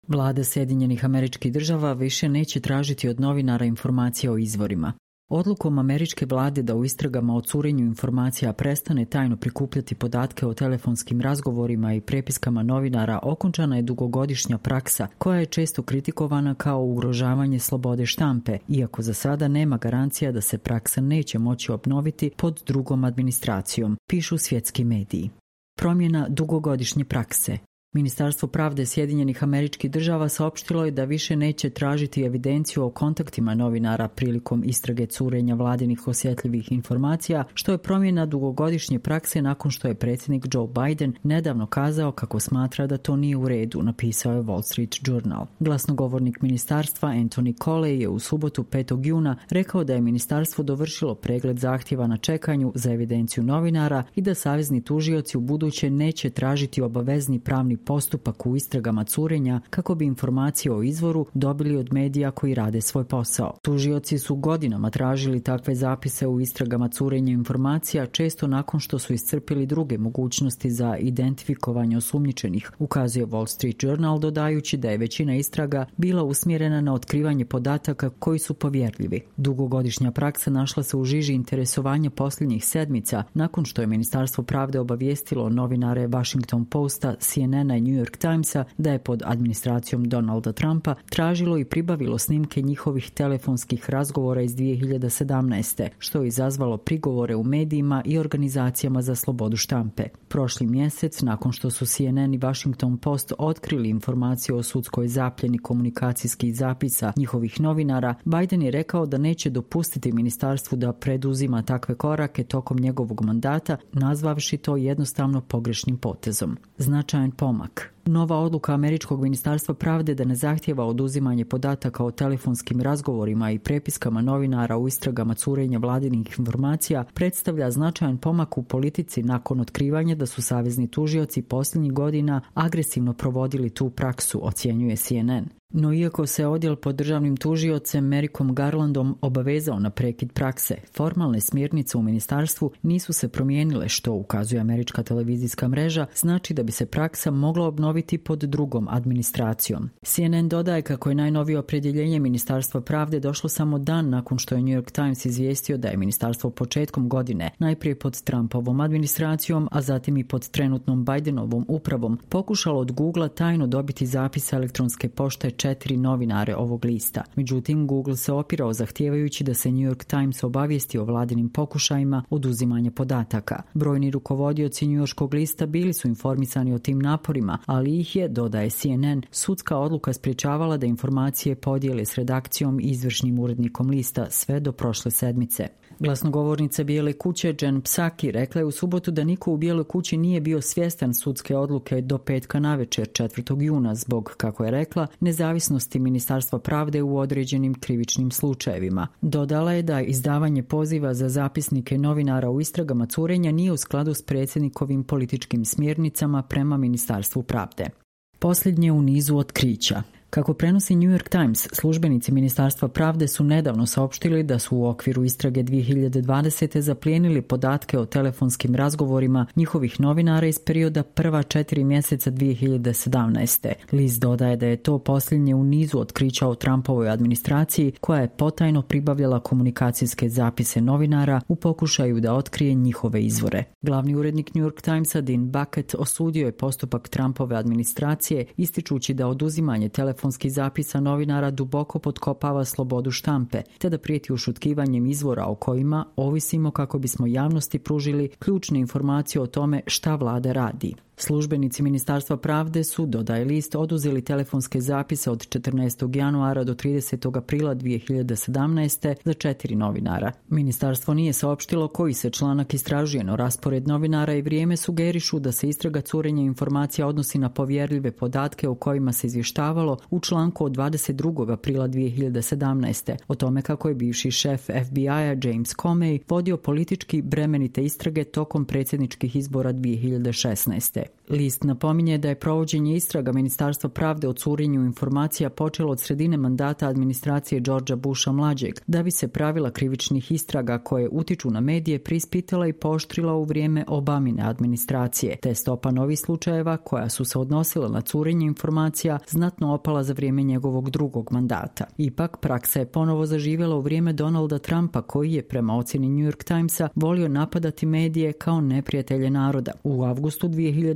Vlada Sjedinjenih Američkih Država više neće tražiti od novinara informacije o izvorima. Odlukom američke vlade da u istragama o curenju informacija prestane tajno prikupljati podatke o telefonskim razgovorima i prepiskama novinara okončana je dugogodišnja praksa koja je često kritikovana kao ugrožavanje slobode štampe, iako za sada nema garancija da se praksa neće moći obnoviti pod drugom administracijom, pišu svjetski mediji. Promjena dugogodišnje prakse. Ministarstvo pravde Sjedinjenih Američkih Država saopštilo je da više neće tražiti evidenciju o kontaktima novinara prilikom istrage curenja vladinih osjetljivih informacija, što je promjena dugogodišnje prakse nakon što je predsjednik Joe Biden nedavno kazao kako smatra da to nije u redu, napisao je Wall Street Journal. Glasnogovornik ministarstva Anthony Coley je u subotu 5. juna rekao da je ministarstvo dovršilo pregled zahtjeva na čekanju za evidenciju novinara i da savezni tužioci u buduće neće tražiti obavezni pravni postupak u istragama curenja kako bi informacije o izvoru dobili od medija koji rade svoj posao. Tužioci su godinama tražili takve zapise u istragama curenja informacija, često nakon što su iscrpili druge mogućnosti za identifikovanje osumnjičenih, ukazuje Wall Street Journal, dodajući da je većina istraga bila usmjerena na otkrivanje podataka koji su povjerljivi. Dugogodišnja praksa našla se u žiži interesovanja posljednjih sedmica nakon što je Ministarstvo pravde obavijestilo novinare Washington Posta, CNN i New York Timesa da je pod administracijom Donalda Trumpa tražilo i pribavilo snimke njihovih telefonskih razgovora iz 2017. što je izazvalo prigovore u medijima i organizacijama za slobodu štampe. Prošli mjesec, nakon što su CNN i Washington Post otkrili informacije o sudskoj zapljeni komunikacijskih zapisa njihovih novinara, Biden je rekao da neće dopustiti ministarstvu da preduzima takve korake tokom njegovog mandata, nazvavši to jednostavno pogrešnim potezom. Značajan pomak. Nova odluka američkog ministarstva pravde da ne zahtijeva oduzimanje podataka o telefonskim razgovorima i prepiskama novinara u istragama curenja vladinih informacija predstavlja značajan pomak u politici nakon otkrivanja da su savezni tužioci posljednjih godina agresivno provodili tu praksu, ocjenjuje CNN. No iako se odjel pod državnim tužiocem Merickom Garlandom obavezao na prekid prakse, formalne smjernice u ministarstvu nisu se promijenile, što, ukazuje američka televizijska mreža, znači da bi se praksa mogla obnoviti pod drugom administracijom. CNN dodaje kako je najnovije opredjeljenje Ministarstva pravde došlo samo dan nakon što je New York Times izvijestio da je ministarstvo početkom godine, najprije pod Trumpovom administracijom, a zatim i pod trenutnom Bidenovom upravom, pokušalo od Googlea tajno dobiti zapise elektronske pošte 4 novinare ovog lista. Međutim, Google se opirao zahtijevajući da se New York Times obavijesti o vladinim pokušajima oduzimanja podataka. Brojni rukovodioci njujorškog lista bili su informisani o tim naporima, ali ih je, dodaje CNN, sudska odluka sprječavala da informacije podijele s redakcijom i izvršnim urednikom lista sve do prošle sedmice. Glasnogovornica Bijele kuće Jen Psaki rekla je u subotu da niko u Bijeloj kući nije bio svjestan sudske odluke do petka navečer 4. juna zbog, kako je rekla, nezavisnosti Ministarstva pravde u određenim krivičnim slučajevima. Dodala je da izdavanje poziva za zapisnike novinara u istragama curenja nije u skladu s predsjednikovim političkim smjernicama prema Ministarstvu pravde. Posljednje u nizu otkrića. Kako prenosi New York Times, službenici Ministarstva pravde su nedavno saopštili da su u okviru istrage 2020. zaplijenili podatke o telefonskim razgovorima njihovih novinara iz perioda prva 4 mjeseca 2017. List dodaje da je to posljednje u nizu otkrića o Trumpovoj administraciji koja je potajno pribavljala komunikacijske zapise novinara u pokušaju da otkrije njihove izvore. Glavni urednik New York Timesa Dean Bucket osudio je postupak Trumpove administracije ističući da oduzimanje telefonskih zapisa novinara duboko potkopava slobodu štampe, te da prijeti ušutkivanjem izvora o kojima ovisimo kako bismo javnosti pružili ključne informacije o tome šta vlada radi. Službenici Ministarstva pravde su, dodaje list, oduzeli telefonske zapise od 14. januara do 30. aprila 2017. za 4 novinara. Ministarstvo nije saopštilo koji se članak istražuje, no raspored novinara i vrijeme sugerišu da se istraga curenja informacija odnosi na povjerljive podatke o kojima se izvještavalo u članku od 22. aprila 2017. o tome kako je bivši šef FBI-a James Comey vodio politički bremenite istrage tokom predsjedničkih izbora 2016. List napominje da je provođenje istraga Ministarstva pravde o curenju informacija počelo od sredine mandata administracije Georgea Busha mlađeg, da bi se pravila krivičnih istraga koje utiču na medije prispitala i pooštrila u vrijeme Obamine administracije, te stopa novih slučajeva koja su se odnosila na curenje informacija znatno opala za vrijeme njegovog drugog mandata. Ipak, praksa je ponovo zaživjela u vrijeme Donalda Trumpa, koji je prema ocjeni New York Timesa volio napadati medije kao neprijatelje naroda. U avgustu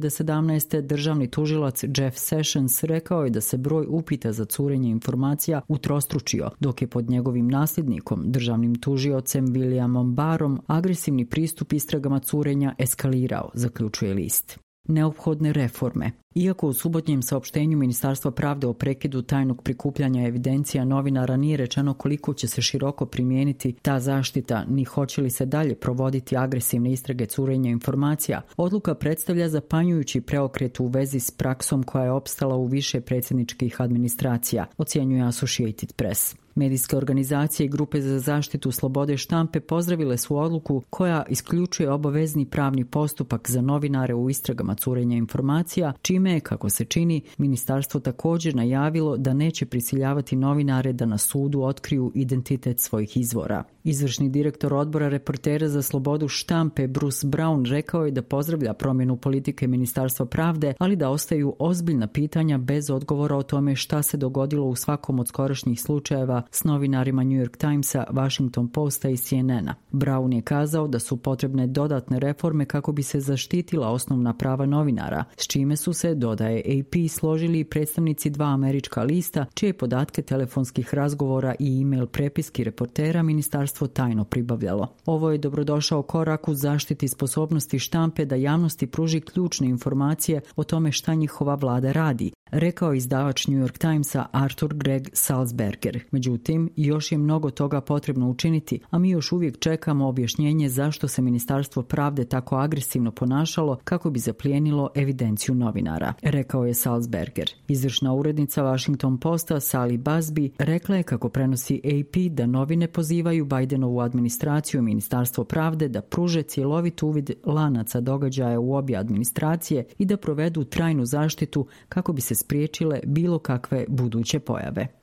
2017. državni tužilac Jeff Sessions rekao je da se broj upita za curenje informacija utrostručio, dok je pod njegovim nasljednikom, državnim tužiocem Williamom Barrom, agresivni pristup istragama curenja eskalirao, zaključuje list. Neophodne reforme. Iako u subotnjem saopštenju Ministarstva pravde o prekidu tajnog prikupljanja evidencija novinara nije rečeno koliko će se široko primijeniti ta zaštita, ni hoće li se dalje provoditi agresivne istrage curenja informacija, odluka predstavlja zapanjujući preokret u vezi s praksom koja je opstala u više predsjedničkih administracija, ocjenjuje Associated Press. Medijske organizacije i grupe za zaštitu slobode štampe pozdravile su odluku koja isključuje obavezni pravni postupak za novinare u istragama curenja informacija, čime je, kako se čini, ministarstvo također najavilo da neće prisiljavati novinare da na sudu otkriju identitet svojih izvora. Izvršni direktor odbora Reportera za slobodu štampe Bruce Brown rekao je da pozdravlja promjenu politike Ministarstva pravde, ali da ostaju ozbiljna pitanja bez odgovora o tome šta se dogodilo u svakom od skorašnjih slučajeva s novinarima New York Timesa, Washington Posta i CNN-a. Brown je kazao da su potrebne dodatne reforme kako bi se zaštitila osnovna prava novinara, s čime su se, dodaje AP, složili i predstavnici dva američka lista, čije podatke telefonskih razgovora i e-mail prepiski reportera ministarstvo tajno pribavljalo. Ovo je dobrodošao korak u zaštiti sposobnosti štampe da javnosti pruži ključne informacije o tome šta njihova vlada radi, rekao izdavač New York Timesa Arthur Gregg Salzberger. Međutim, još je mnogo toga potrebno učiniti, a mi još uvijek čekamo objašnjenje zašto se Ministarstvo pravde tako agresivno ponašalo kako bi zaplijenilo evidenciju novinara, rekao je Salzberger. Izvršna urednica Washington Posta Sally Busby rekla je, kako prenosi AP, da novine pozivaju Bidenovu administraciju i Ministarstvo pravde da pruže cjelovit uvid lanaca događaja u obje administracije i da provedu trajnu zaštitu kako bi se spriječile bilo kakve buduće pojave.